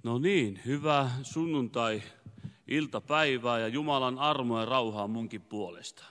No niin, hyvää sunnuntai-iltapäivää ja Jumalan armoa ja rauhaa munkin puolesta.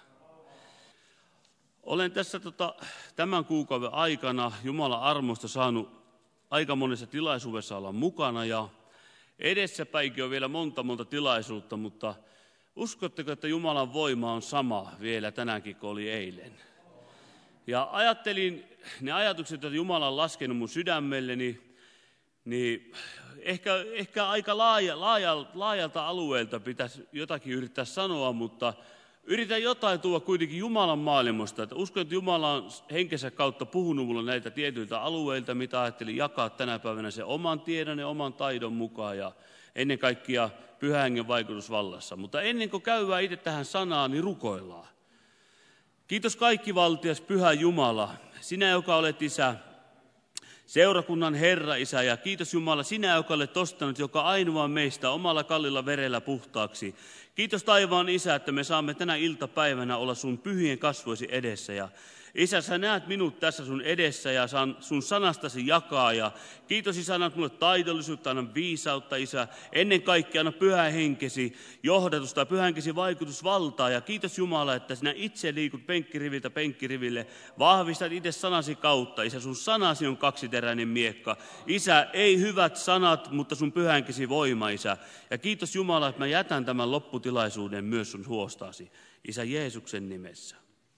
Olen tässä tämän kuukauden aikana Jumalan armosta saanut aika monessa tilaisuudessa olla mukana ja edessäpäinkin on vielä monta tilaisuutta, mutta uskotteko, että Jumalan voima on sama vielä tänäänkin kuin oli eilen? Ja ajattelin ne ajatukset, joita Jumala on laskenut mun sydämelleni, niin ehkä aika laajalta alueelta pitäisi jotakin yrittää sanoa, mutta yritän jotain tuoda kuitenkin Jumalan maailmasta. Että uskon, että Jumala on henkensä kautta puhunut mulle näitä tietyiltä alueilta, mitä ajattelin jakaa tänä päivänä sen oman tiedon ja oman taidon mukaan ja ennen kaikkea Pyhän Hengen vaikutusvallassa. Mutta ennen kuin käydään itse tähän sanaan, niin rukoillaan. Kiitos kaikkivaltias Pyhä Jumala, sinä joka olet Isä, seurakunnan Herra, Isä, ja kiitos Jumala, sinä, joka olet ostanut joka ainoa meistä omalla kallilla verellä puhtaaksi. Kiitos taivaan Isä, että me saamme tänä iltapäivänä olla sun pyhien kasvoisi edessä. Ja Isä, sä näet minut tässä sun edessä ja saan sun sanastasi jakaa. Ja kiitos Isä, annat mulle taidollisuutta, anna viisautta Isä. Ennen kaikkea anna Pyhän Henkesi johdatusta, Pyhän Henkesi vaikutusvaltaa. Ja kiitos Jumala, että sinä itse liikut penkkiriviltä penkkiriville. Vahvistat itse sanasi kautta. Isä, sun sanasi on kaksiteräinen miekka. Isä, ei hyvät sanat, mutta sun Pyhän Henkesi voima, Isä. Ja kiitos Jumala, että mä jätän tämän lopputilaisuuden myös sun huostaasi. Isä Jeesuksen nimessä.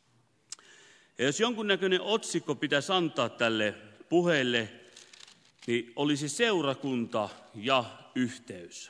Ja jos jonkunnäköinen otsikko pitäisi antaa tälle puheelle, niin olisi seurakunta ja yhteys.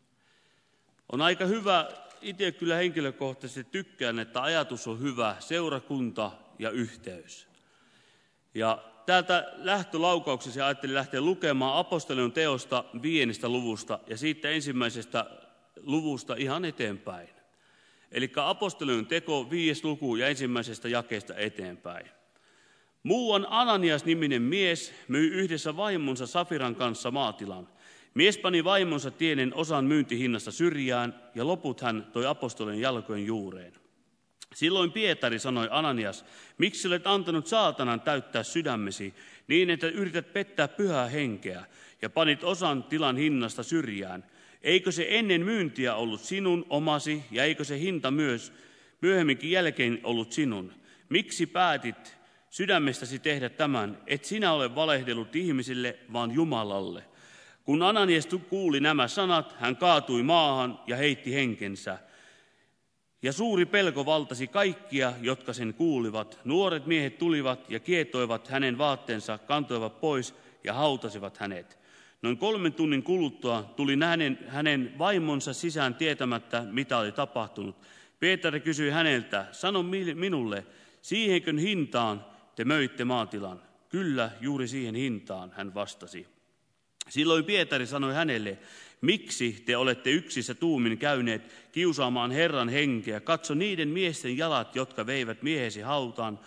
On aika hyvä, itse kyllä henkilökohtaisesti tykkään, että ajatus on hyvä, seurakunta ja yhteys. Ja täältä lähtölaukauksessa ajattelin lähteä lukemaan apostolien teosta 5. luvusta ja siitä ensimmäisestä luvusta ihan eteenpäin. Eli apostolien teko 5. luku ja ensimmäisestä jakeesta eteenpäin. Muuan Ananias-niminen mies myi yhdessä vaimonsa Safiran kanssa maatilan. Mies pani vaimonsa tienen osan myyntihinnasta syrjään ja loput hän toi apostolien jalkojen juureen. Silloin Pietari sanoi Ananias, miksi olet antanut saatanan täyttää sydämesi niin, että yrität pettää Pyhää Henkeä ja panit osan tilan hinnasta syrjään? Eikö se ennen myyntiä ollut sinun omasi ja eikö se hinta myös myöhemminkin jälkeen ollut sinun? Miksi päätit sydämestäsi tehdä tämän, et sinä ole valehdellut ihmisille, vaan Jumalalle? Kun Ananias kuuli nämä sanat, hän kaatui maahan ja heitti henkensä. Ja suuri pelko valtasi kaikkia, jotka sen kuulivat. Nuoret miehet tulivat ja kietoivat hänen vaatteensa, kantoivat pois ja hautasivat hänet. Noin 3 tunnin kuluttua tuli hänen vaimonsa sisään tietämättä, mitä oli tapahtunut. Pietari kysyi häneltä, sano minulle, siihenkö hintaan te möitte maatilan? Kyllä, juuri siihen hintaan, hän vastasi. Silloin Pietari sanoi hänelle, miksi te olette yksissä tuumin käyneet kiusaamaan Herran henkeä? Katso niiden miesten jalat, jotka veivät miehesi hautaan,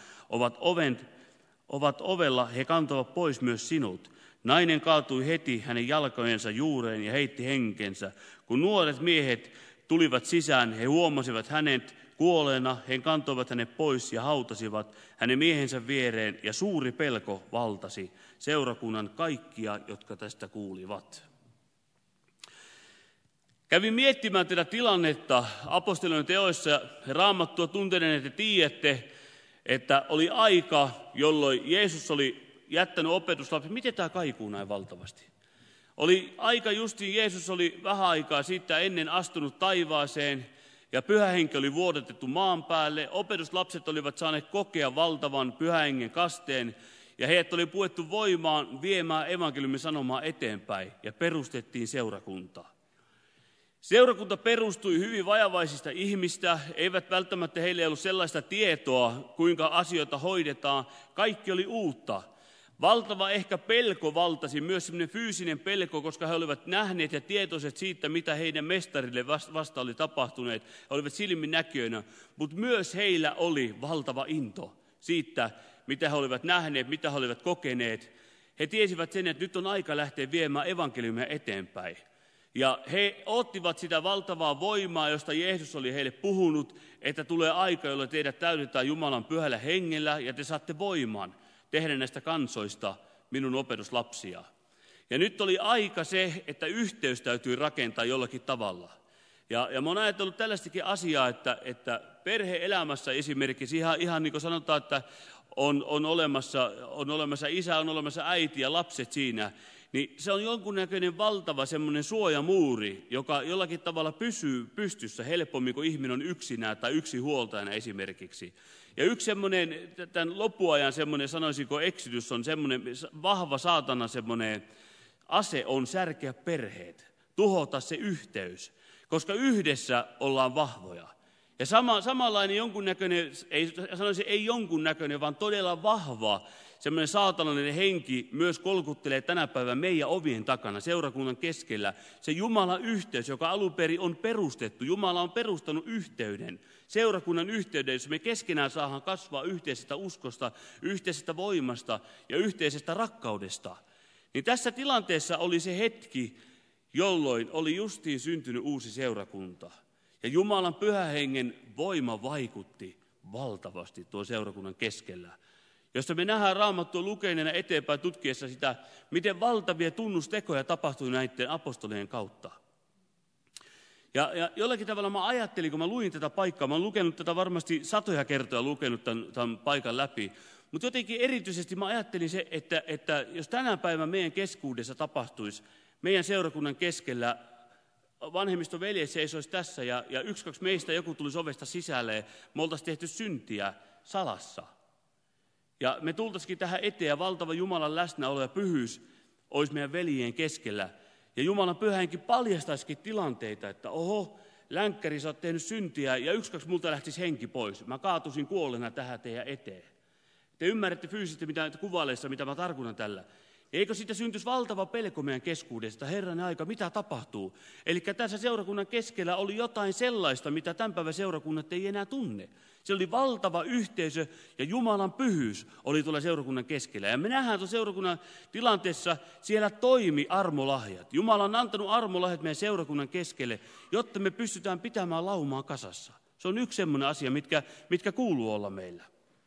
ovat ovella, he kantavat pois myös sinut. Nainen kaatui heti hänen jalkojensa juureen ja heitti henkensä. Kun nuoret miehet tulivat sisään, he huomasivat hänet kuolleena, he kantoivat hänet pois ja hautasivat hänen miehensä viereen ja suuri pelko valtasi seurakunnan kaikkia, jotka tästä kuulivat. Kävin miettimään tätä tilannetta apostolien teoissa ja Raamattua tunteneet, että tiedätte, että oli aika, jolloin Jeesus oli jättänyt opetuslapset. Miten tämä kaikuu näin valtavasti? Oli aika justiin, Jeesus oli vähän aikaa siitä ennen astunut taivaaseen ja Pyhä Henki oli vuodatettu maan päälle. Opetuslapset olivat saaneet kokea valtavan Pyhän Hengen kasteen ja heidät oli puettu voimaan viemään evankeliumin sanomaa eteenpäin ja perustettiin seurakuntaa. Seurakunta perustui hyvin vajavaisista ihmistä, eivät välttämättä heille ollut sellaista tietoa, kuinka asioita hoidetaan. Kaikki oli uutta. Valtava ehkä pelko valtasi, myös sellainen fyysinen pelko, koska he olivat nähneet ja tietoiset siitä, mitä heidän mestarille vasta oli tapahtuneet. He olivat silminnäköinä, mutta myös heillä oli valtava into siitä, mitä he olivat nähneet, mitä he olivat kokeneet. He tiesivät sen, että nyt on aika lähteä viemään evankeliumia eteenpäin. Ja he ottivat sitä valtavaa voimaa, josta Jeesus oli heille puhunut, että tulee aika, jolloin teidät täytetään Jumalan Pyhällä Hengellä ja te saatte voiman tehdä näistä kansoista minun opetuslapsia. Ja nyt oli aika se, että yhteys täytyy rakentaa jollakin tavalla. Ja mä oon ajatellut tällaistakin asiaa, että perhe-elämässä esimerkiksi ihan niin kuin sanotaan, että on olemassa isä, on olemassa äiti ja lapset siinä, niin se on jonkunnäköinen valtava semmoinen suojamuuri, joka jollakin tavalla pysyy pystyssä helpommin, kun ihminen on yksinään tai yksinhuoltajana esimerkiksi. Ja yksi semmoinen, tämän loppuajan semmoinen, sanoisinko eksodus, on semmoinen vahva saatana semmoinen ase on särkeä perheet, tuhota se yhteys, koska yhdessä ollaan vahvoja. Ja samanlainen jonkunnäköinen, ei jonkunnäköinen, vaan todella vahva semmoinen saatanallinen henki myös kolkuttelee tänä päivänä meidän ovien takana, seurakunnan keskellä. Se Jumalan yhteys, joka alun perin on perustettu. Jumala on perustanut yhteyden, seurakunnan yhteyden, jossa me keskenään saadaan kasvaa yhteisestä uskosta, yhteisestä voimasta ja yhteisestä rakkaudesta. Niin tässä tilanteessa oli se hetki, jolloin oli justiin syntynyt uusi seurakunta. Ja Jumalan pyhän hengen voima vaikutti valtavasti tuon seurakunnan keskellä, josta me nähdään Raamattua lukeneena eteenpäin tutkiessa sitä, miten valtavia tunnustekoja tapahtui näiden apostolien kautta. Ja jollakin tavalla mä ajattelin, kun mä luin tätä paikkaa, mä oon lukenut tätä varmasti satoja kertoja, lukenut tämän paikan läpi, mutta jotenkin erityisesti mä ajattelin se, että jos tänä päivänä meidän keskuudessa tapahtuisi, meidän seurakunnan keskellä vanhemmiston veljet seisoisi tässä ja 1-2 meistä joku tulisi ovesta sisälle, me oltaisiin tehty syntiä salassa. Ja me tultaisikin tähän eteen ja valtava Jumalan läsnäolo ja pyhyys olisi meidän veljien keskellä. Ja Jumalan pyhä henki paljastaisikin tilanteita, että oho, länkkäri, sä oot tehnyt syntiä ja 1-2 multa lähtisi henki pois. Mä kaatuisin kuolleena tähän teidän eteen. Te ymmärrätte fyysisesti kuvaileissa, mitä mä tarkoitan tällä. Eikö siitä syntyisi valtava pelko meidän keskuudesta, Herran aika, mitä tapahtuu? Eli tässä seurakunnan keskellä oli jotain sellaista, mitä tämän päivän seurakunnat ei enää tunne. Se oli valtava yhteisö ja Jumalan pyhyys oli tuolla seurakunnan keskellä. Ja me nähdään tuolla seurakunnan tilanteessa, siellä toimi armolahjat. Jumala on antanut armolahjat meidän seurakunnan keskelle, jotta me pystytään pitämään laumaa kasassa. Se on yksi semmoinen asia, mitkä kuuluu olla meillä.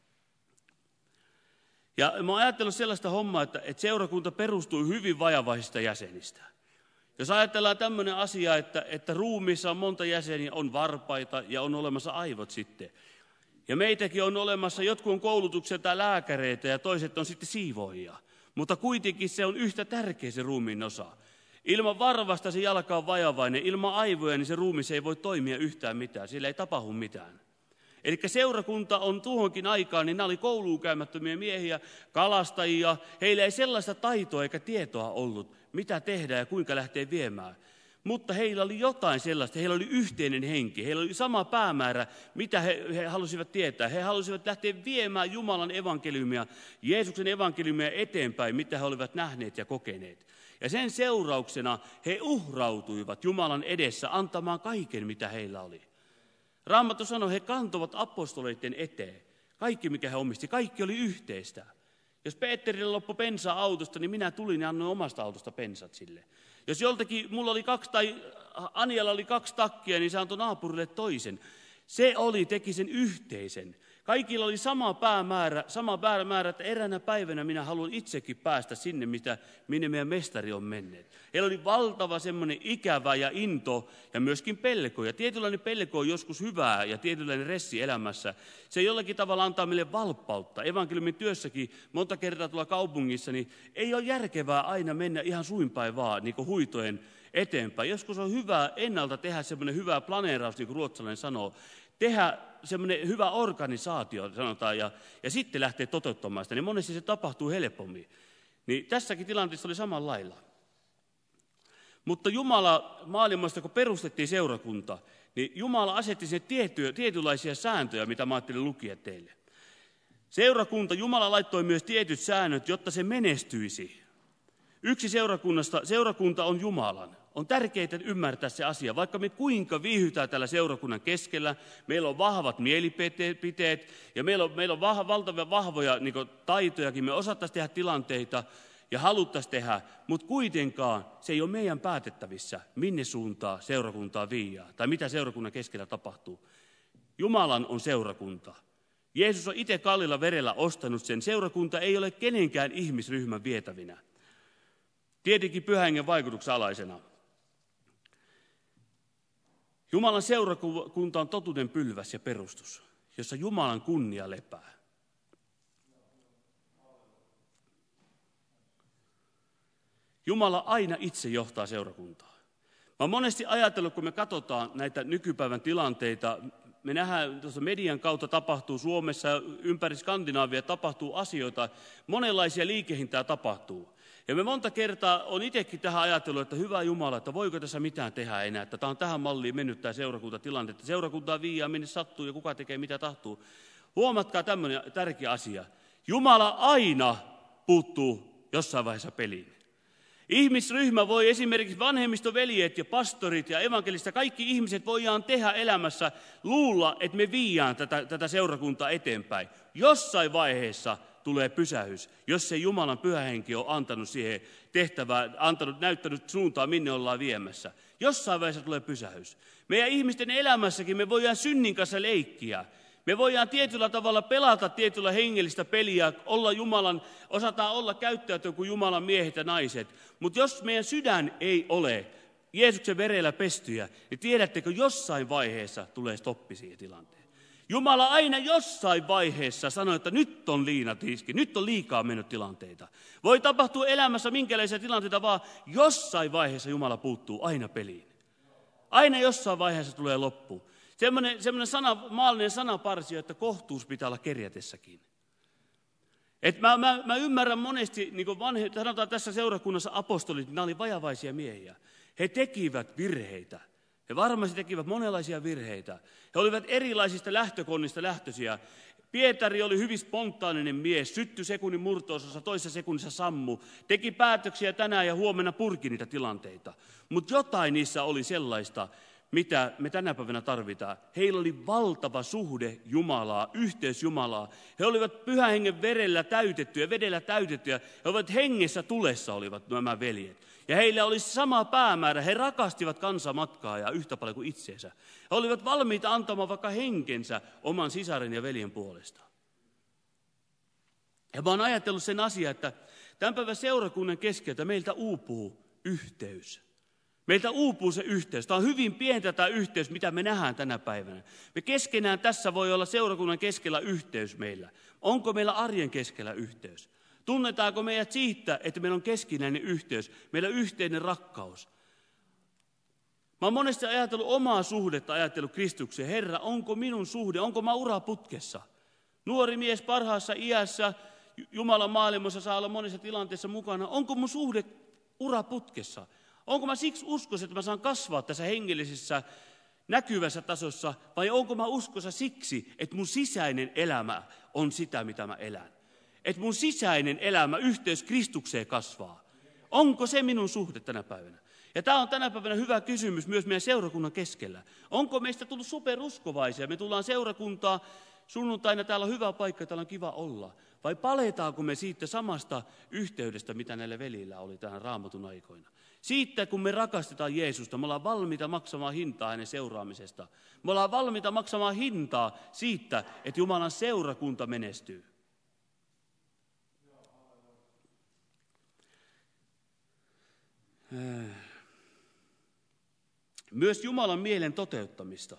Ja mä oon ajatellut sellaista hommaa, että seurakunta perustuu hyvin vajavaisista jäsenistä. Jos ajatellaan tämmöinen asia, että ruumiissa on monta jäseniä, on varpaita ja on olemassa aivot sitten. Ja meitäkin on olemassa, jotkut on koulutukselta lääkäreitä ja toiset on sitten siivoojia. Mutta kuitenkin se on yhtä tärkeä se ruumiin osa. Ilman varvasta se jalka on vajavainen, ilman aivoja niin se ruumis ei voi toimia yhtään mitään, sillä ei tapahdu mitään. Eli seurakunta on tuohonkin aikaan, niin nämä oli kouluun käymättömiä miehiä, kalastajia. Heillä ei sellaista taitoa eikä tietoa ollut, mitä tehdään ja kuinka lähtee viemään. Mutta heillä oli jotain sellaista, heillä oli yhteinen henki, heillä oli sama päämäärä, mitä he halusivat tietää. He halusivat lähteä viemään Jumalan evankeliumia, Jeesuksen evankeliumia eteenpäin, mitä he olivat nähneet ja kokeneet. Ja sen seurauksena he uhrautuivat Jumalan edessä antamaan kaiken, mitä heillä oli. Raamattu sanoi, he kantoivat apostoleiden eteen. Kaikki, mikä he omisti, kaikki oli yhteistä. Jos Peterille loppui bensaa autosta, niin minä tulin ja annoin omasta autosta bensat sille. Jos joltakin, mulla oli 2 tai Anialla oli 2 takkia, niin se antoi naapurille toisen. Se teki sen yhteisen. Kaikilla oli sama päämäärä, että eräänä päivänä minä haluan itsekin päästä sinne, minne meidän mestari on mennyt. Heillä oli valtava semmoinen ikävä ja into ja myöskin pelko. Ja tietynlainen pelko on joskus hyvää ja tietynlainen ressi elämässä. Se jollakin tavalla antaa meille valppautta. Evankeliumin työssäkin monta kertaa tuolla kaupungissa, niin ei ole järkevää aina mennä ihan suinpäin vaan, niin kuin huitojen eteenpäin. Joskus on hyvä ennalta tehdä semmoinen hyvä planeeraus, niin kuin ruotsalainen sanoo. Tehdä semmoinen hyvä organisaatio, sanotaan, ja sitten lähtee toteuttamaan sitä, niin monesti se tapahtuu helpommin. Niin tässäkin tilanteessa oli samalla lailla. Mutta Jumala maailmasta, kun perustettiin seurakunta, niin Jumala asetti sen tietynlaisia sääntöjä, mitä mä ajattelin lukia teille. Seurakunta, Jumala laittoi myös tietyt säännöt, jotta se menestyisi. Yksi seurakunta on Jumalan. On tärkeää ymmärtää se asia, vaikka me kuinka viihytään täällä seurakunnan keskellä, meillä on vahvat mielipiteet ja meillä on valtavia vahvoja niin taitojakin, me osattaisiin tehdä tilanteita ja haluttaisiin tehdä, mutta kuitenkaan se ei ole meidän päätettävissä, minne suuntaan seurakuntaa viiää tai mitä seurakunnan keskellä tapahtuu. Jumalan on seurakunta. Jeesus on itse kalliilla verellä ostanut sen. Seurakunta ei ole kenenkään ihmisryhmän vietävinä. tietenkin Pyhän Hengen vaikutuksen alaisena. Jumalan seurakunta on totuuden pylväs ja perustus, jossa Jumalan kunnia lepää. Jumala aina itse johtaa seurakuntaa. Mä oon monesti ajatellut, kun me katsotaan näitä nykypäivän tilanteita, me nähdään, tuossa median kautta tapahtuu Suomessa ja ympäri Skandinaavia tapahtuu asioita, monenlaisia liikehdintää tapahtuu. Ja me monta kertaa on itsekin tähän ajatellut, että hyvä Jumala, että voiko tässä mitään tehdä enää, että tämä on tähän malliin mennyt tämä seurakuntatilanne, että seurakuntaa viiää minne sattuu ja kuka tekee mitä tahtuu. Huomatkaa tämmöinen tärkeä asia. Jumala aina puuttuu jossain vaiheessa peliin. Ihmisryhmä voi esimerkiksi vanhemmistoveljet ja pastorit ja evankelista, kaikki ihmiset voidaan tehdä elämässä luulla, että me viiään tätä seurakuntaa eteenpäin. Jossain vaiheessa tulee pysähys, jos se Jumalan Pyhä Henki on antanut siihen tehtävään, näyttänyt suuntaan, minne ollaan viemässä. Jossain vaiheessa tulee pysähys. Meidän ihmisten elämässäkin me voidaan synnin kanssa leikkiä. Me voidaan tietyllä tavalla pelata tietyllä hengellistä peliä, osataan olla käyttäytyä kuin Jumalan miehet ja naiset. Mutta jos meidän sydän ei ole Jeesuksen verellä pestyjä, niin tiedättekö, jossain vaiheessa tulee stoppi siihen tilanteen. Jumala aina jossain vaiheessa sanoo, että nyt on liinat iski, nyt on liikaa mennyt tilanteita. Voi tapahtua elämässä minkälaisia tilanteita vaan, jossain vaiheessa Jumala puuttuu aina peliin. Aina jossain vaiheessa tulee loppu. Semmoinen maallinen sanaparsi, että kohtuus pitää olla kerjätessäkin. Mä ymmärrän monesti, niin kuin sanotaan tässä seurakunnassa apostolit, nämä oli vajavaisia miehiä. He tekivät virheitä. He varmasti tekivät monenlaisia virheitä. He olivat erilaisista lähtökonnista lähtöisiä. Pietari oli hyvin spontaaninen mies, syttyi sekunnin murto-osassa, toisessa sekunnissa sammu. Teki päätöksiä tänään ja huomenna purki niitä tilanteita. Mutta jotain niissä oli sellaista, mitä me tänä päivänä tarvitaan. Heillä oli valtava suhde Jumalaa, yhteys Jumalaa. He olivat Pyhän Hengen vedellä täytettyjä. He olivat hengessä tulessa olivat nämä veljet. Ja heillä oli sama päämäärä. He rakastivat kansamatkaa ja yhtä paljon kuin itseensä. He olivat valmiita antamaan vaikka henkensä oman sisaren ja veljen puolesta. Ja mä oon ajatellut sen asian, että tämän päivän seurakunnan keskeltä meiltä uupuu yhteys. Meiltä uupuu se yhteys. Tämä on hyvin pientä tämä yhteys, mitä me nähdään tänä päivänä. Me keskenään tässä voi olla seurakunnan keskellä yhteys meillä. Onko meillä arjen keskellä yhteys? Tunnetaanko meidät siitä, että meillä on keskinäinen yhteys, meillä on yhteinen rakkaus? Mä oon monesti ajatellut omaa suhdetta, ajatellut Kristukseen. Herra, onko minun suhde, onko mä uraputkessa? Nuori mies parhaassa iässä, Jumalan maailmassa saa olla monessa tilanteessa mukana. Onko mun suhde uraputkessa? Onko mä siksi uskossa, että mä saan kasvaa tässä hengellisessä näkyvässä tasossa, vai onko mä uskossa siksi, että mun sisäinen elämä on sitä, mitä mä elän? Että mun sisäinen elämä, yhteys Kristukseen kasvaa. Onko se minun suhde tänä päivänä? Ja tämä on tänä päivänä hyvä kysymys myös meidän seurakunnan keskellä. Onko meistä tullut superuskovaisia? Me tullaan seurakuntaa, sunnuntaina täällä on hyvä paikka, täällä on kiva olla. Vai paletaanko me siitä samasta yhteydestä, mitä näillä velillä oli tähän Raamatun aikoina? Siitä, kun me rakastetaan Jeesusta, me ollaan valmiita maksamaan hintaa hänen seuraamisesta. Me ollaan valmiita maksamaan hintaa siitä, että Jumalan seurakunta menestyy. Myös Jumalan mielen toteuttamista.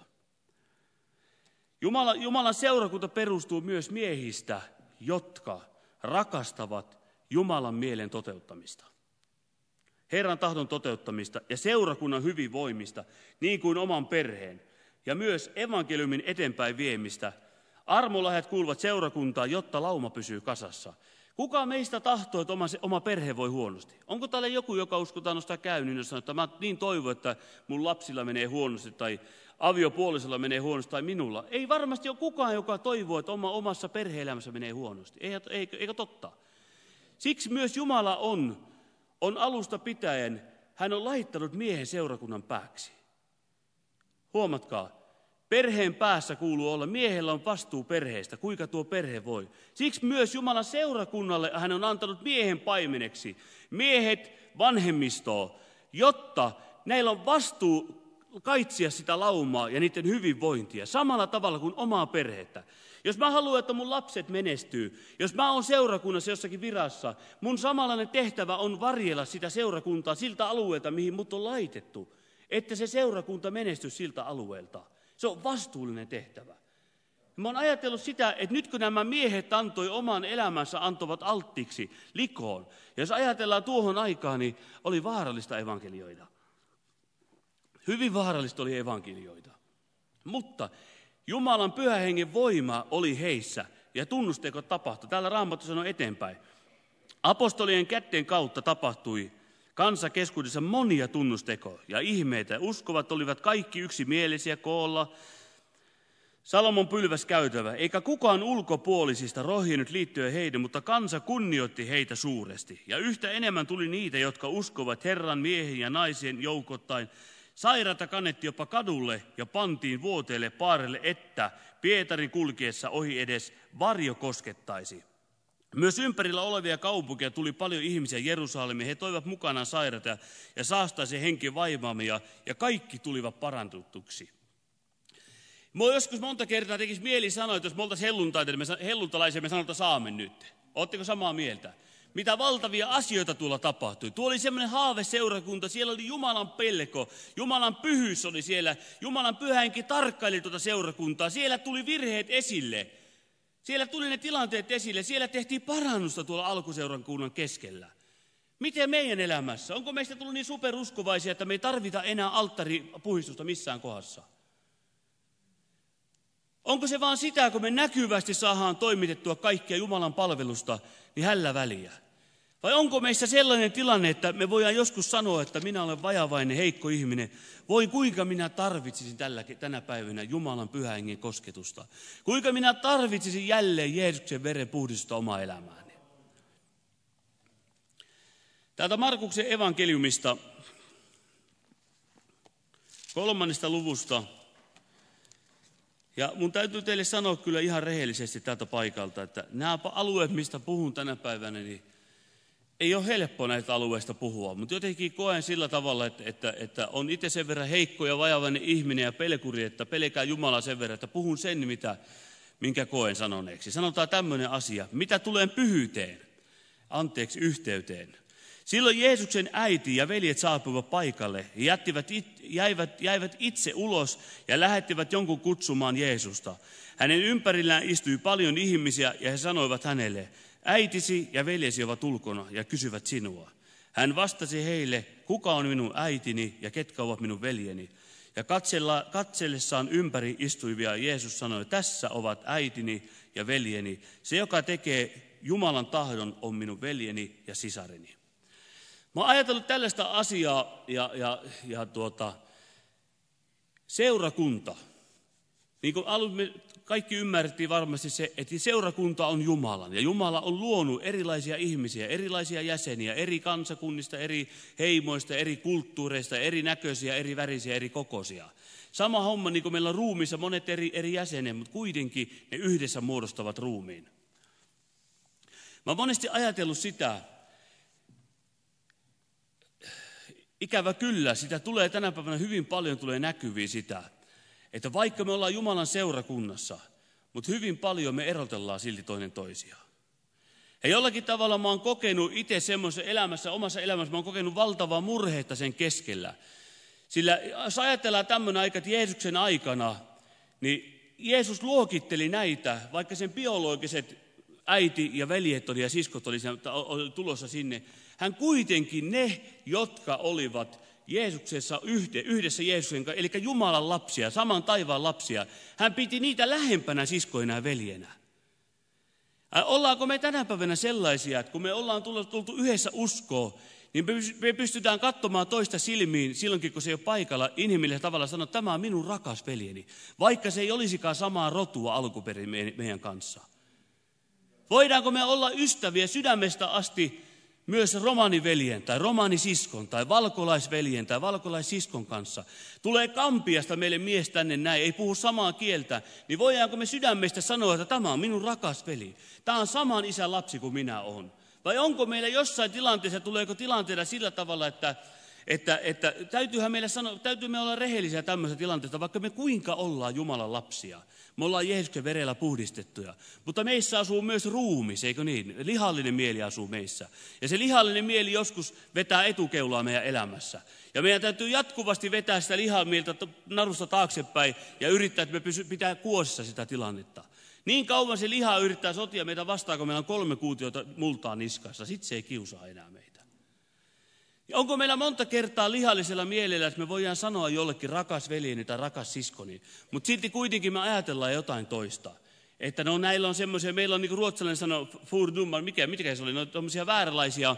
Jumalan seurakunta perustuu myös miehistä, jotka rakastavat Jumalan mielen toteuttamista. Herran tahdon toteuttamista ja seurakunnan hyvinvoimista, niin kuin oman perheen, ja myös evankeliumin eteenpäin viemistä. Armolahjat kuuluvat seurakuntaan, jotta lauma pysyy kasassa. Kuka meistä tahtoo, että oma perhe voi huonosti? Onko täällä joku, joka uskotaan nostaa käynnin ja sanoo, että mä niin toivon, että mun lapsilla menee huonosti, tai aviopuolisella menee huonosti, tai minulla? Ei varmasti ole kukaan, joka toivoo, että omassa perhe-elämässä menee huonosti. Eikö totta? Siksi myös Jumala on alusta pitäen, hän on laittanut miehen seurakunnan pääksi. Huomatkaa, perheen päässä kuuluu olla, miehellä on vastuu perheestä, kuinka tuo perhe voi. Siksi myös Jumalan seurakunnalle hän on antanut miehen paimeneksi, miehet vanhemmistoon, jotta näillä on vastuu kaitsia sitä laumaa ja niiden hyvinvointia samalla tavalla kuin omaa perhettä. Jos mä haluan, että mun lapset menestyy, jos mä oon seurakunnassa jossakin virassa, mun samanlainen tehtävä on varjella sitä seurakuntaa siltä alueelta, mihin mut on laitettu, että se seurakunta menestyy siltä alueelta. Se on vastuullinen tehtävä. Mä oon ajatellut sitä, että nyt kun nämä miehet antoi oman elämänsä, antoivat alttiiksi likoon. Ja jos ajatellaan tuohon aikaan, niin oli vaarallista evankelioida. Hyvin vaarallista oli evankelioida. Mutta Jumalan pyhän hengen voima oli heissä ja tunnusteko tapahtui. Täällä Raamattu sanoi eteenpäin. Apostolien kätten kautta tapahtui kansakeskuudessa monia tunnustekoja ja ihmeitä. Uskovat olivat kaikki yksimielisiä koolla. Salomon pylväs käytävä, eikä kukaan ulkopuolisista rohjennut liittyä heidän, mutta kansa kunnioitti heitä suuresti. Ja yhtä enemmän tuli niitä, jotka uskovat Herran miehen ja naisien joukottain. Sairaata kannettiin jopa kadulle ja pantiin vuoteelle paarelle, että Pietarin kulkiessa ohi edes varjo koskettaisi. Myös ympärillä olevia kaupunkeja tuli paljon ihmisiä Jerusalemiin. He toivat mukanaan sairaita ja saastaisi henki vaivaamia ja kaikki tulivat parantutuksi. Mua joskus monta kertaa tekisi mieli sanoa, että jos me oltaisiin helluntalaisia, me sanotaan saamme nyt. Oletteko samaa mieltä? Mitä valtavia asioita tuolla tapahtui. Tuo oli semmoinen haaveseurakunta, siellä oli Jumalan pelko, Jumalan pyhyys oli siellä, Jumalan pyhä henki tarkkaili tuota seurakuntaa. Siellä tuli virheet esille, siellä tuli ne tilanteet esille, siellä tehtiin parannusta tuolla alkuseurakunnan keskellä. Miten meidän elämässä? Onko meistä tullut niin superuskovaisia, että me ei tarvita enää alttaripuhdistusta missään kohdassa? Onko se vaan sitä, kun me näkyvästi saadaan toimitettua kaikkia Jumalan palvelusta, niin hällä väliä? Vai onko meissä sellainen tilanne, että me voidaan joskus sanoa, että minä olen vajavainen, heikko ihminen. Voi kuinka minä tarvitsisin tänä päivänä Jumalan pyhän hengen kosketusta. Kuinka minä tarvitsisin jälleen Jeesuksen veren puhdistusta omaa elämääni. Täältä Markuksen evankeliumista 3. luvusta. Ja mun täytyy teille sanoa kyllä ihan rehellisesti tältä paikalta, että nämä alueet, mistä puhun tänä päivänä, niin ei ole helppo näistä alueista puhua. Mutta jotenkin koen sillä tavalla, että on itse sen verran heikko ja vajavainen ihminen ja pelkuri, että pelkää Jumalaa sen verran, että puhun sen, minkä koen sanoneeksi. Sanotaan tämmöinen asia, mitä tulee pyhyyteen, yhteyteen. Silloin Jeesuksen äiti ja veljet saapuivat paikalle, jäivät itse ulos ja lähettivät jonkun kutsumaan Jeesusta. Hänen ympärillään istui paljon ihmisiä ja he sanoivat hänelle, äitisi ja veljesi ovat ulkona ja kysyvät sinua. Hän vastasi heille, kuka on minun äitini ja ketkä ovat minun veljeni. Ja katsellessaan ympäri istuvia Jeesus sanoi, tässä ovat äitini ja veljeni. Se, joka tekee Jumalan tahdon, on minun veljeni ja sisareni. Mä oon ajatellut tällaista asiaa ja seurakunta. Niin kuin me kaikki ymmärrettiin varmasti se, että seurakunta on Jumalan. Ja Jumala on luonut erilaisia ihmisiä, erilaisia jäseniä, eri kansakunnista, eri heimoista, eri kulttuureista, eri näköisiä, eri värisiä, eri kokoisia. Sama homma, niin kuin meillä on ruumiissa monet eri jäsenet, mutta kuitenkin ne yhdessä muodostavat ruumiin. Mä oon monesti ajatellut sitä, ikävä kyllä, sitä tulee tänä päivänä hyvin paljon näkyviin sitä, että vaikka me ollaan Jumalan seurakunnassa, mutta hyvin paljon me erotellaan silti toinen toisiaan. Ja jollakin tavalla mä oon kokenut itse semmoisessa omassa elämässä, mä oon kokenut valtavaa murheita sen keskellä. Sillä jos ajatellaan tämmöinen aika, että Jeesuksen aikana, niin Jeesus luokitteli näitä, vaikka sen biologiset äiti ja veljet oli ja siskot oli tulossa sinne. Hän kuitenkin ne, jotka olivat Jeesuksessa yhdessä Jeesuksen kanssa, eli Jumalan lapsia, saman taivaan lapsia, hän piti niitä lähempänä siskoina ja veljenä. Ollaanko me tänä päivänä sellaisia, että kun me ollaan tultu yhdessä uskoon, niin me pystytään katsomaan toista silmiin silloinkin, kun se ei ole paikalla, inhimillisellä tavalla sanoa, että tämä on minun rakas veljeni, vaikka se ei olisikaan samaa rotua alkuperin meidän kanssa. Voidaanko me olla ystäviä sydämestä asti myös romaniveljen tai romanisiskon tai valkolaisveljen tai valkolaisiskon kanssa? Tulee Kampiasta meille mies tänne näin, ei puhu samaa kieltä, niin voidaanko me sydämestä sanoa, että tämä on minun rakas veli. Tämä on saman isän lapsi kuin minä olen. Vai onko meillä jossain tilanteessa, tuleeko tilanteita sillä tavalla, että Että täytyy me olla rehellisiä tämmöisessä tilanteessa, vaikka me kuinka ollaan Jumalan lapsia. Me ollaan Jeesuksen verellä puhdistettuja, mutta meissä asuu myös ruumis, eikö niin? Lihallinen mieli asuu meissä. Ja se lihallinen mieli joskus vetää etukeulaa meidän elämässä. Ja meidän täytyy jatkuvasti vetää sitä lihamieltä narusta taaksepäin ja yrittää, että me pitää kuosissa sitä tilannetta. Niin kauan se liha yrittää sotia meitä vastaan, kun meillä on 3 kuutiota multaa niskassa. Sitten se ei kiusaa enää meitä. Ja onko meillä monta kertaa lihallisella mielellä, että me voidaan sanoa jollekin rakas veljeni tai rakas siskoni, mutta silti kuitenkin me ajatellaan jotain toista. Että no näillä on semmoisia, meillä on niin kuin ruotsalainen sanoo, furdumma, mikä se oli, no tommosia vääränlaisia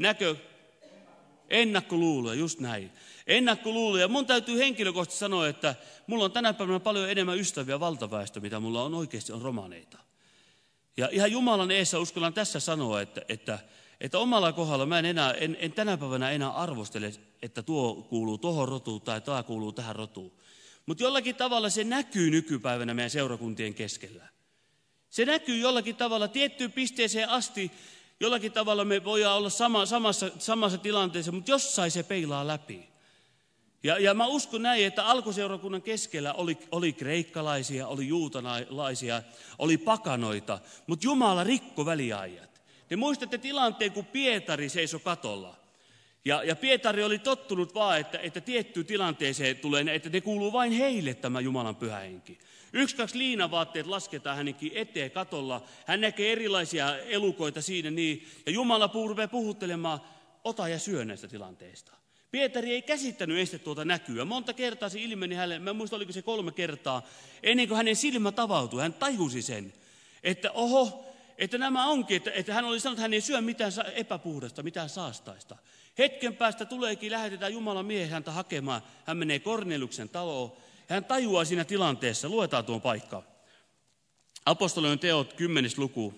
ennakkoluuloja, just näin. Ennakkoluuloja. Mun täytyy henkilökohtaisesti sanoa, että mulla on tänä päivänä paljon enemmän ystäviä valtaväestö, mitä mulla on oikeasti on romaneita. Ja ihan Jumalan eessä uskallan tässä sanoa, että omalla kohdalla mä en tänä päivänä enää arvostele, että tuo kuuluu tuohon rotuun tai tämä kuuluu tähän rotuun. Mutta jollakin tavalla se näkyy nykypäivänä meidän seurakuntien keskellä. Se näkyy jollakin tavalla tiettyyn pisteeseen asti, jollakin tavalla me voidaan olla samassa tilanteessa, mutta jossain se peilaa läpi. Ja mä uskon näin, että alkuseurakunnan keskellä oli kreikkalaisia, oli juutalaisia, oli pakanoita, mutta Jumala rikko väliajat. Te muistatte tilanteen, kun Pietari seisoi katolla. Ja Pietari oli tottunut vaan, että tiettyyn tilanteeseen tulee, että ne kuuluu vain heille tämä Jumalan pyhä henki. 1-2 liinavaatteet lasketaan hänenkin eteen katolla. Hän näkee erilaisia elukoita siinä niin. Ja Jumala rupeaa puhuttelemaan, ota ja syö näistä tilanteista. Pietari ei käsittänyt edes tuota näkyä. Monta kertaa se ilmeni hänelle, mä en muista oliko se 3 kertaa, ennen kuin hänen silmä tavautui. Hän tajusi sen, että että nämä onkin, että hän oli sanonut, että hän ei syö mitään epäpuhdasta, mitään saastaista. Hetken päästä lähetetään Jumalan miehen häntä hakemaan. Hän menee Korneliuksen taloon. Hän tajuaa siinä tilanteessa. Luetaan tuon paikka. Apostolien teot 10. luku.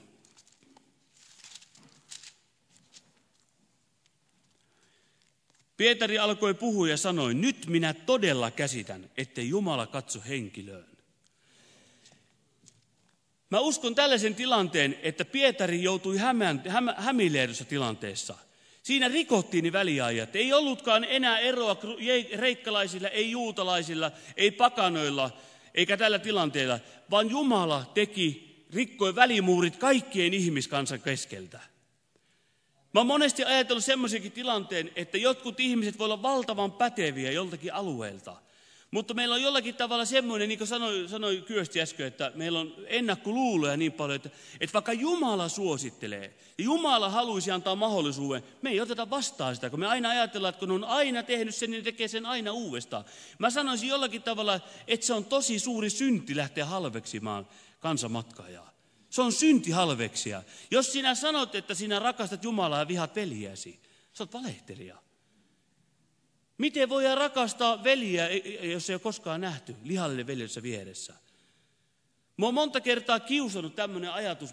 Pietari alkoi puhua ja sanoi, nyt minä todella käsitän, ettei Jumala katso henkilöön. Mä uskon tällaisen tilanteen, että Pietari joutui hämileidossa tilanteessa. Siinä rikottiin ne väliajat. Ei ollutkaan enää eroa kreikkalaisilla, ei juutalaisilla, ei pakanoilla, eikä tällä tilanteella, vaan Jumala rikkoi välimuurit kaikkien ihmiskansan keskeltä. Mä oon monesti ajatellut semmoisenkin tilanteen, että jotkut ihmiset voi olla valtavan päteviä joltakin alueelta. Mutta meillä on jollakin tavalla semmoinen, niin kuin sanoi Kyösti äsken, että meillä on ennakkoluuloja niin paljon, että vaikka Jumala suosittelee ja Jumala haluaisi antaa mahdollisuuden, me ei oteta vastaan sitä, kun me aina ajatellaan, että kun on aina tehnyt sen, niin tekee sen aina uudestaan. Mä sanoisin jollakin tavalla, että se on tosi suuri synti lähteä halveksimaan kansanmatkaajaa. Se on synti halveksia. Jos sinä sanot, että sinä rakastat Jumalaa ja vihat veljeäsi, sä oot valehtelija. Miten voidaan rakastaa veljeä, jos ei ole koskaan nähty lihallinen veljessä vieressä? Mä oon monta kertaa kiusannut tämmöinen ajatus,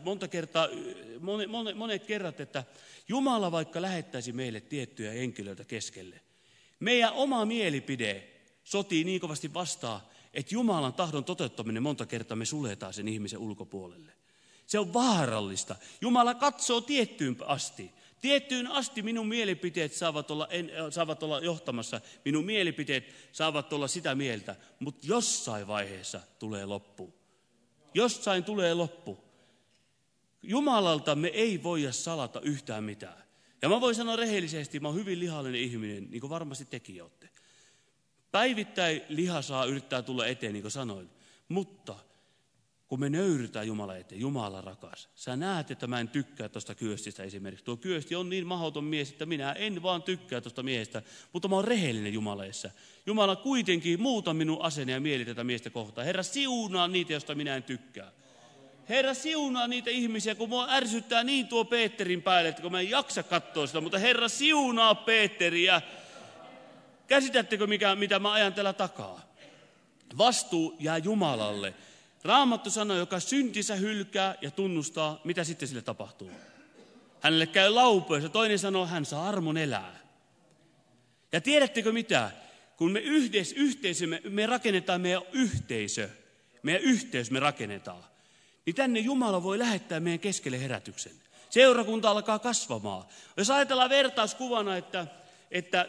monet kerrat, että Jumala vaikka lähettäisi meille tiettyjä henkilöitä keskelle. Meidän oma mielipide sotii niin kovasti vastaan, että Jumalan tahdon toteuttaminen monta kertaa me suljetaan sen ihmisen ulkopuolelle. Se on vaarallista. Jumala katsoo tiettyyn asti. Tiettyyn asti minun mielipiteet saavat olla johtamassa, minun mielipiteet saavat olla sitä mieltä, mutta jossain vaiheessa tulee loppu. Jossain tulee loppu. Jumalalta me ei voida salata yhtään mitään. Ja mä voin sanoa rehellisesti, mä oon hyvin lihallinen ihminen, niin kuin varmasti tekin olette. Päivittäin liha saa yrittää tulla eteen, niin kuin sanoin, mutta kun me nöyrytään Jumala eteen, Jumala rakas. Sä näet, että mä en tykkää tuosta Kyöstistä esimerkiksi. Tuo Kyösti on niin mahdoton mies, että minä en vaan tykkää tuosta miehestä, mutta mä oon rehellinen Jumalaessa. Jumala kuitenkin muuta minun asenne ja mieli tätä miestä kohtaan. Herra, siunaa niitä, joista minä en tykkää. Herra, siunaa niitä ihmisiä, kun mua ärsyttää niin tuo Peterin päälle, että kun mä en jaksa katsoa sitä, mutta Herra, siunaa Peteriä. Käsitättekö, mitä mä ajan täällä takaa? Vastuu jää Jumalalle. Raamattu sanoo, joka syntinsä hylkää ja tunnustaa, mitä sitten sille tapahtuu. Hänelle käy laupeus ja toinen sanoo, hän saa armon elää. Ja tiedättekö mitä? Kun me me rakennetaan meidän yhteys me rakennetaan, niin tänne Jumala voi lähettää meidän keskelle herätyksen. Seurakunta alkaa kasvamaan. Jos ajatellaan vertauskuvana, että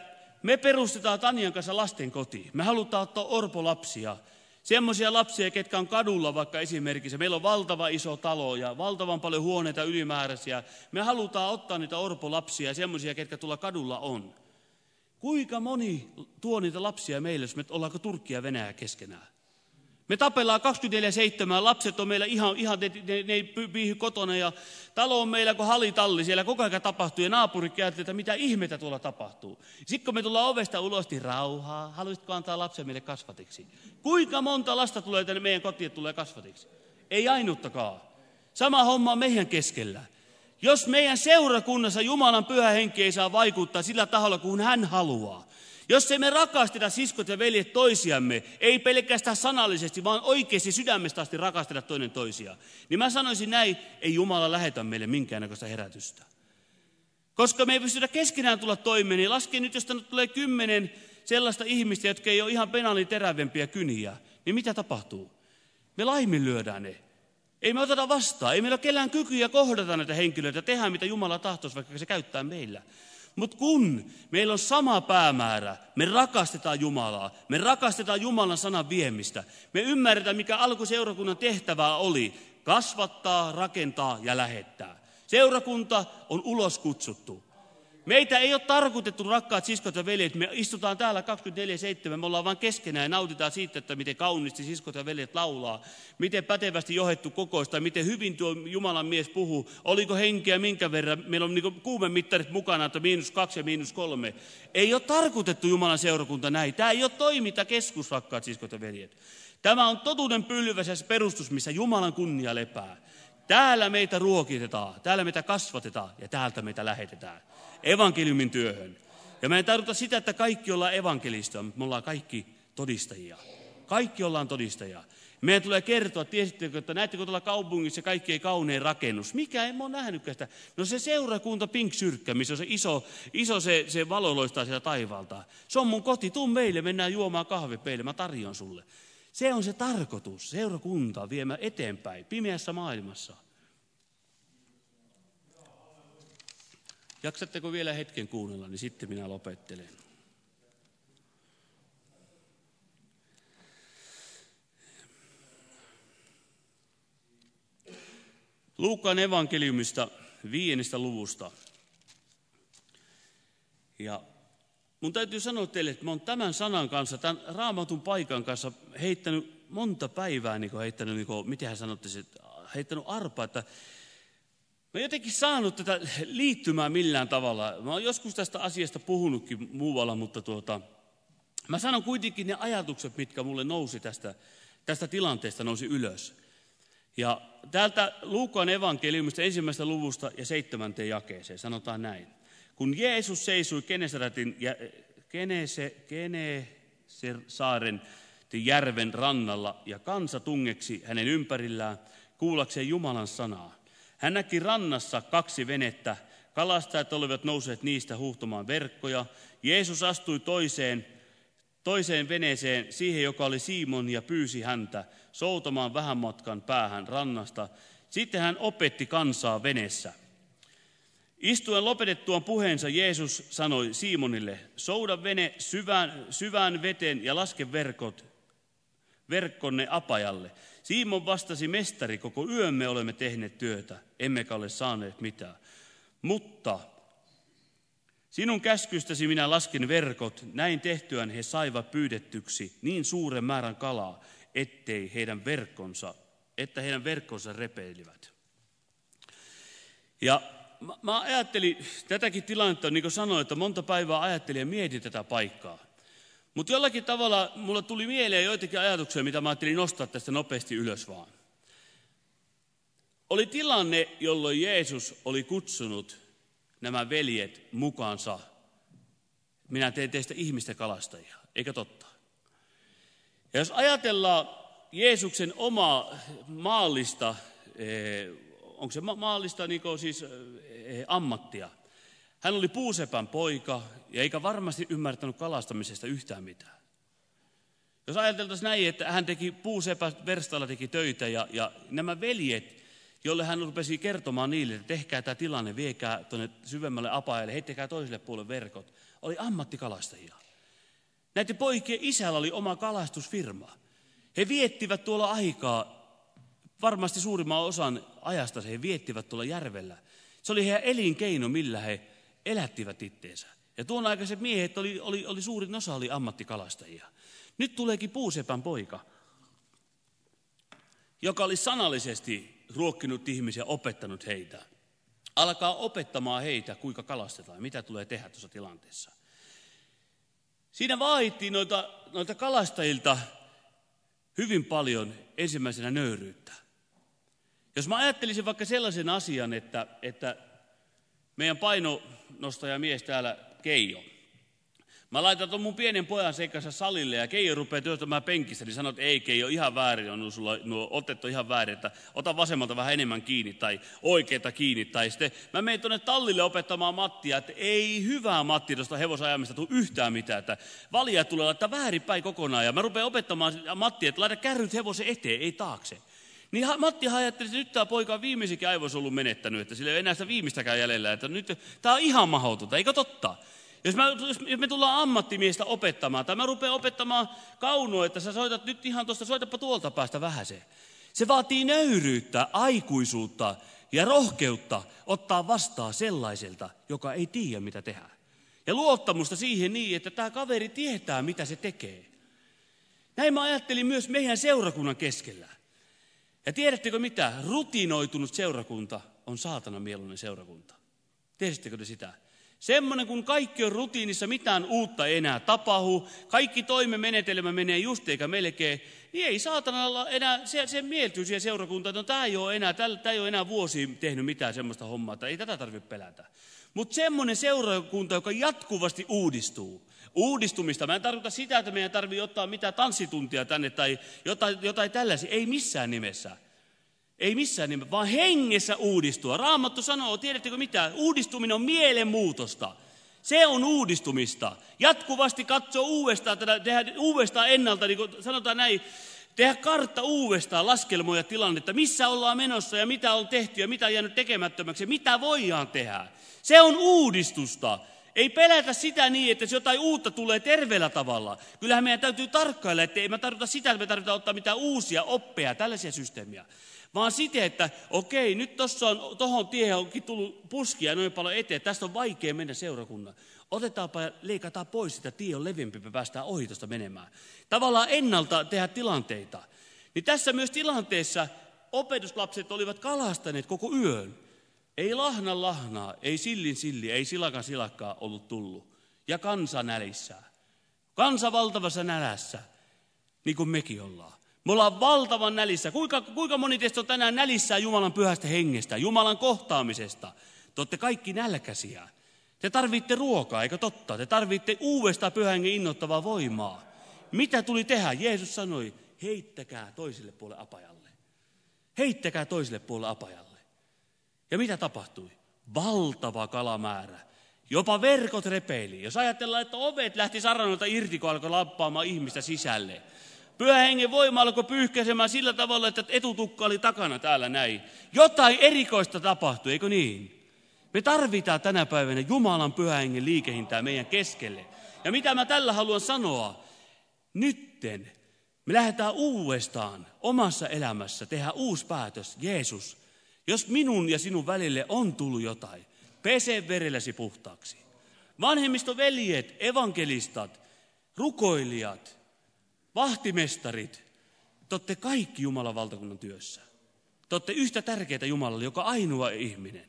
me perustetaan Tanjan kanssa lastenkoti. Me halutaan ottaa orpolapsia. Semmoisia lapsia, ketkä on kadulla vaikka esimerkiksi. Meillä on valtava iso talo ja valtavan paljon huoneita ylimääräisiä. Me halutaan ottaa niitä orpolapsia ja semmoisia, ketkä tuolla kadulla on. Kuinka moni tuo niitä lapsia meille, jos me ollaanko Turkki ja Venäjä keskenään? Me tapellaan 24/7, lapset on meillä ihan ne ei piihy kotona ja talo on meillä kuin halitalli, siellä koko ajan tapahtuu ja naapurit käyttää, että mitä ihmettä tuolla tapahtuu. Sitten kun me tullaan ovesta ulos, niin rauhaa, haluaisitko antaa lapsen meille kasvatiksi? Kuinka monta lasta tulee tänne meidän kotiin, tulee kasvatiksi? Ei ainuttakaan. Sama homma on meidän keskellä. Jos meidän seurakunnassa Jumalan pyhä henki ei saa vaikuttaa sillä taholla, kuin hän haluaa, jos emme rakasteta siskot ja veljet toisiamme, ei pelkästään sanallisesti, vaan oikeasti sydämestä asti rakasteta toinen toisiaan, niin mä sanoisin näin, ei Jumala lähetä meille minkäännäköistä herätystä. Koska me ei pystytä keskenään tulla toimeen, niin laske nyt, jos tänne tulee 10 sellaista ihmistä, jotka ei ole ihan penaalin terävempiä kyniä, niin mitä tapahtuu? Me laiminlyödään ne. Ei me oteta vastaan, ei meillä ole kellään kykyjä kohdata näitä henkilöitä, tehdä mitä Jumala tahtoisi, vaikka se käyttää meillä. Mutta kun meillä on sama päämäärä, me rakastetaan Jumalaa, me rakastetaan Jumalan sanan viemistä, me ymmärretään, mikä alkuseurakunnan tehtävää oli, kasvattaa, rakentaa ja lähettää. Seurakunta on ulos kutsuttu. Meitä ei ole tarkoitettu, rakkaat siskot ja veljet, me istutaan täällä 24/7, me ollaan vain keskenään ja nautitaan siitä, että miten kauniisti siskot ja veljet laulaa, miten pätevästi johdettu kokousta, miten hyvin tuo Jumalan mies puhuu, oliko henkeä minkä verran, meillä on niin kuumemittarit mukana, että -2 ja -3. Ei ole tarkoitettu Jumalan seurakunta näin, tämä ei ole toimintakeskus, rakkaat siskot ja veljet. Tämä on totuuden pylväs ja perustus, missä Jumalan kunnia lepää. Täällä meitä ruokitetaan, täällä meitä kasvatetaan ja täältä meitä lähetetään evankeliumin työhön. Ja me ei tarvita sitä, että kaikki ollaan evankelista, mutta me ollaan kaikki todistajia. Kaikki ollaan todistajia. Meidän tulee kertoa, tiesittekö, että näettekö tuolla kaupungissa kaikkein kaunein rakennus. Mikä en ole nähnytkään sitä. No se seurakunta Pink Syrkkä, missä on se iso se valo loistaa sieltä taivaalta. Se on mun koti, tuu meille, mennään juomaan kahvipeille, mä tarjon sulle. Se on se tarkoitus, seurakuntaa viemään eteenpäin, pimeässä maailmassa. Jaksatteko vielä hetken kuunnella, niin sitten minä lopettelen. Luukkaan evankeliumista 5. luvusta. Ja mun täytyy sanoa teille, että mä oon tämän sanan kanssa, tämän Raamatun paikan kanssa heittänyt monta päivää, miten hän sanotte, heittänyt arpaa, että mä jotenkin saanut tätä liittymään millään tavalla. Mä oon joskus tästä asiasta puhunutkin muualla, mutta mä sanon kuitenkin ne ajatukset, mitkä mulle nousi tästä tilanteesta nousi ylös. Ja täältä Luukkaan evankeliumista 1. luvusta ja 7. jakeeseen sanotaan näin. Kun Jeesus seisoi Genesaaren järven rannalla ja kansa tungeksi hänen ympärillään kuullakseen Jumalan sanaa. Hän näki rannassa 2 venettä, kalastajat olivat nousseet niistä huuhtomaan verkkoja. Jeesus astui toiseen veneeseen, siihen joka oli Simon, ja pyysi häntä soutamaan vähän matkan päähän rannasta. Sitten hän opetti kansaa veneessä. Istuen lopetettuaan puheensa Jeesus sanoi Simonille, souda vene syvään veteen ja laske verkkonne apajalle. Simon vastasi, mestari, koko yön me olemme tehneet työtä, emmekä ole saaneet mitään. Mutta sinun käskystäsi minä lasken verkot, näin tehtyään he saivat pyydettyksi niin suuren määrän kalaa, että heidän verkkonsa repeilivät. Ja mä ajattelin tätäkin tilannetta, niin kuin sanoin, että monta päivää ajattelin ja mietin tätä paikkaa. Mutta jollakin tavalla mulle tuli mieleen joitakin ajatuksia, mitä mä ajattelin nostaa tästä nopeasti ylös vaan. Oli tilanne, jolloin Jeesus oli kutsunut nämä veljet mukaansa. Minä teen teistä ihmisten kalastajia, eikä totta? Ja jos ajatellaan Jeesuksen omaa maallista, onko se maallista ammattia? Hän oli puusepän poika ja eikä varmasti ymmärtänyt kalastamisesta yhtään mitään. Jos ajateltaisiin näin, että hän teki puusepän verstalla teki töitä ja nämä veljet, jolle hän rupesi kertomaan niille, että tehkää tämä tilanne, viekää tuonne syvemmälle apajalle, heittäkää toiselle puolelle verkot. oli ammattikalastajia. Näiden poikien isällä oli oma kalastusfirma. He viettivät tuolla aikaa, varmasti suurimman osan ajasta he viettivät tuolla järvellä. Se oli heidän elinkeino, millä he elättivät itteensä. Ja tuon aikaiset miehet oli suurin osa oli ammattikalastajia. Nyt tuleekin puusepän poika, joka oli sanallisesti ruokkinut ihmisiä, opettanut heitä. Alkaa opettamaan heitä, kuinka kalastetaan, mitä tulee tehdä tuossa tilanteessa. Siinä vaadittiin noilta kalastajilta hyvin paljon ensimmäisenä nöyryyttä. Jos mä ajattelisin vaikka sellaisen asian, että meidän painonostajamies täällä Keijo, mä laitan tuon mun pienen pojan seikkansa salille ja Keijo rupeaa työstämään penkissä, niin sanoo, että ei Keijo, ihan väärin on sulla nuo otettu ihan väärin, että ota vasemmalta vähän enemmän kiinni tai oikeeta kiinni. Tai sitten mä menen tuonne tallille opettamaan Mattia, että ei hyvää Matti tuosta hevosajamista tule yhtään mitään, että valja tulee laittaa väärinpäin kokonaan. Ja mä rupean opettamaan Mattia, että laita kärryt hevosen eteen, ei taakse. Niin Matti ajatteli, että nyt tämä poika on viimeisikin ollut menettänyt, että sillä ei ole enää sitä viimeistäkään jäljellä, että nyt tämä on ihan mahdotonta, eikö totta? Jos me tullaan ammattimiestä opettamaan, tai mä rupean opettamaan Kaunoa, että sä soitat nyt ihan tuosta, soitapa tuolta päästä vähäsen. Se vaatii nöyryyttä, aikuisuutta ja rohkeutta ottaa vastaan sellaiselta, joka ei tiedä mitä tehdä. Ja luottamusta siihen niin, että tämä kaveri tietää mitä se tekee. Näin mä ajattelin myös meidän seurakunnan keskellä. Ja tiedättekö mitä? Rutinoitunut seurakunta on saatanan mieluinen seurakunta. Tiesittekö te sitä? Semmoinen, kun kaikki on rutiinissa, mitään uutta ei enää tapahdu, kaikki toimenmenetelmä menee just eikä melkein, niin ei saatanalla enää, se mieltyy siihen seurakuntaan, että no, tämä ei ole enää vuosiin tehnyt mitään semmoista hommaa, että ei tätä tarvitse pelätä. Mutta semmoinen seurakunta, joka jatkuvasti uudistuu. Uudistumista, mä en tarkoita sitä, että meidän tarvitse ottaa mitään tanssituntia tänne tai jotain tällaisia, ei missään nimessä. Ei missään nimessä, vaan hengessä uudistua. Raamattu sanoo, tiedättekö mitä? Uudistuminen on mielenmuutosta. Se on uudistumista. Jatkuvasti katsoa uudestaan, tehdä uudestaan ennalta, niin kuin sanotaan näin, tehdä kartta uudestaan, laskelmoja tilannetta, missä ollaan menossa ja mitä on tehty ja mitä on jäänyt tekemättömäksi ja mitä voidaan tehdä. Se on uudistusta. Ei pelätä sitä niin, että jos jotain uutta tulee terveellä tavalla. Kyllähän meidän täytyy tarkkailla, että ei me tarvita sitä, että me tarvitaan ottaa mitään uusia oppeja, tällaisia systeemiä. Vaan siten, että okei, nyt tuohon tiehen onkin tullut puskia noin paljon eteen, tästä on vaikea mennä seurakunnan. Otetaanpa ja leikataan pois sitä, tie on leveämpi, me päästään ohi tuosta menemään. Tavallaan ennalta tehdä tilanteita. Niin tässä myös tilanteessa opetuslapset olivat kalastaneet koko yön. Ei lahnan lahnaa, ei sillin silli, ei silakan silakkaa ollut tullut. Ja kansa nälissä. Kansa valtavassa nälässä, niin kuin mekin ollaan. Me ollaan valtavan nälissä. Kuinka moni teistä on tänään nälissään Jumalan pyhästä hengestä, Jumalan kohtaamisesta? Te olette kaikki nälkäisiä. Te tarvitte ruokaa, eikö totta? Te tarvitte uudestaan pyhän hengen innoittavaa voimaa. Mitä tuli tehdä? Jeesus sanoi, heittäkää toiselle puolelle apajalle. Heittäkää toiselle puolelle apajalle. Ja mitä tapahtui? Valtava kalamäärä. Jopa verkot repeili. Jos ajatellaan, että ovet lähti saranoilta irti, kun alkoi lappaamaan ihmistä sisälle. Pyhän hengen voima alkoi pyyhkäisemään sillä tavalla, että etutukka oli takana täällä näin. Jotain erikoista tapahtui, eikö niin? Me tarvitaan tänä päivänä Jumalan pyhän hengen liikehintää meidän keskelle. Ja mitä mä tällä haluan sanoa? Nytten me lähdetään uudestaan omassa elämässä, tehdään uusi päätös. Jeesus, jos minun ja sinun välille on tullut jotain, pese verelläsi puhtaaksi. Vanhemmistoveljet, evankelistat, rukoilijat, vahtimestarit, te olette kaikki Jumalan valtakunnan työssä. Te olette yhtä tärkeitä Jumalalle, joka ainoa ihminen.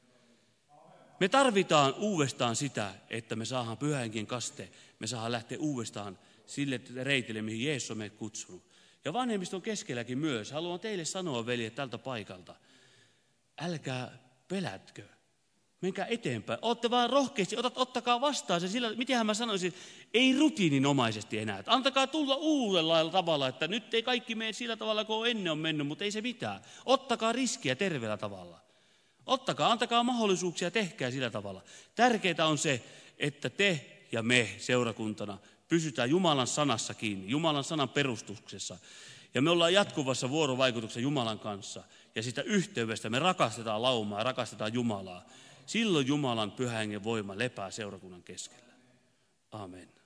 Me tarvitaan uudestaan sitä, että me saadaan pyhän hengen kaste. Me saadaan lähteä uudestaan sille reitille, mihin Jeesus on meidät kutsunut. Ja vanhemmiston keskelläkin myös. Haluan teille sanoa, veljet, tältä paikalta. Älkää pelätkö. Menkää eteenpäin. Ootte vaan rohkeasti, ottakaa vastaan se sillä, mitenhän mä sanoisin, ei rutiininomaisesti enää. Antakaa tulla uudella tavalla, että nyt ei kaikki mene sillä tavalla, kuin ennen on mennyt, mutta ei se mitään. Ottakaa riskiä terveellä tavalla. Antakaa mahdollisuuksia, tehkää sillä tavalla. Tärkeää on se, että te ja me seurakuntana pysytään Jumalan sanassa kiinni, Jumalan sanan perustuksessa. Ja me ollaan jatkuvassa vuorovaikutuksessa Jumalan kanssa. Ja sitä yhteydestä me rakastetaan laumaa, rakastetaan Jumalaa. Silloin Jumalan pyhän hengen voima lepää seurakunnan keskellä. Amen.